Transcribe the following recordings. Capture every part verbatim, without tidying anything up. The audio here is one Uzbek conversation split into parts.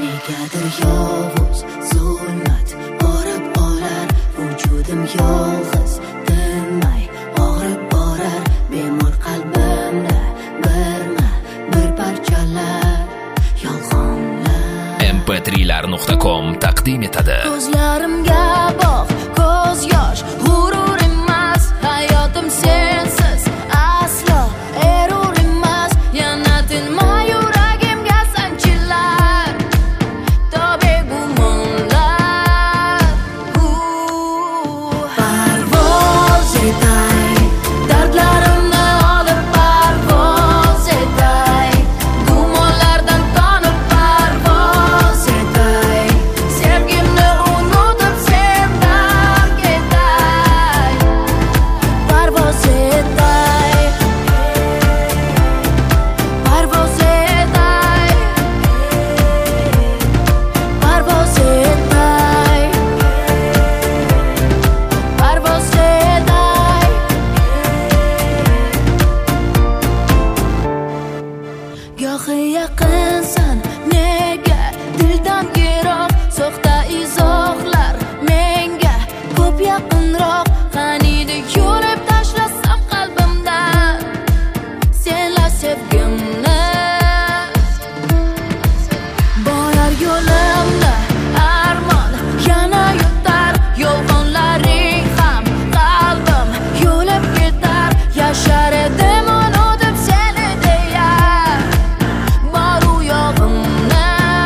Negadir yovuz zulmat borib olar, vujudim yolg'iz tinmay og'rib borar, bemor qalbimda birma bir parchalar yolg'onlar. em pe tri lar nuqta com taqdim etadi. Ko'zlarimga boq, ko'z yosh g'urur emas, hayotim sensiz aslo erur emas, yana tinmay yuragimga sanchilar tobe gumonlar. Parvoz etay, dardlarimni olib parvoz etay, gumonlardan tonib parvoz etay, sevgimni unutib sendan ketay, parvoz etay, parvoz etay, parvoz etay, parvoz etay. Gohi yaqinsan, nega dildan yiroq, soxta izohlar menga ko'p yaqinroq. Qaniydi yurib tashlasam qalbimdan senla sevgimni, borar yo'limda armon yana yutar, yolg'onlaring ham qalbim yo'lib ketar, yashar edim unutib seni deya boru yog'imni.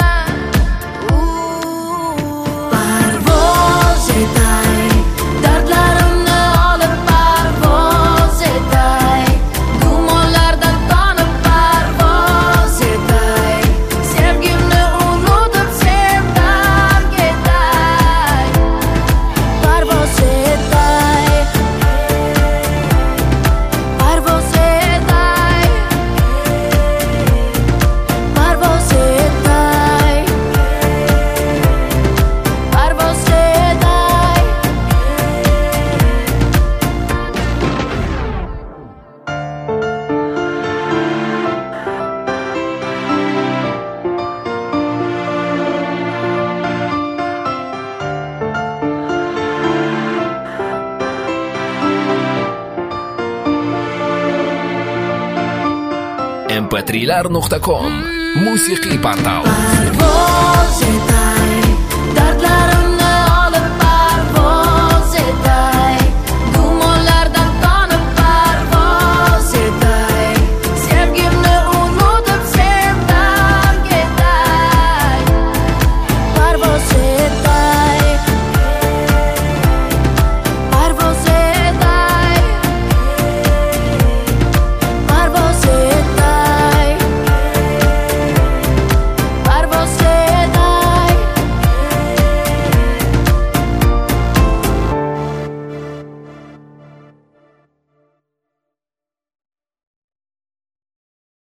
Parvoz etay, dardlarimni olib parvoz etay, gumonlardan tonib parvoz etay, sevgimni unutib sendan ketay, parvoz etay, parvoz etay, parvoz etay, parvoz etay. em pe tri lar nuqta com musiqiy portal. Parvoz etay.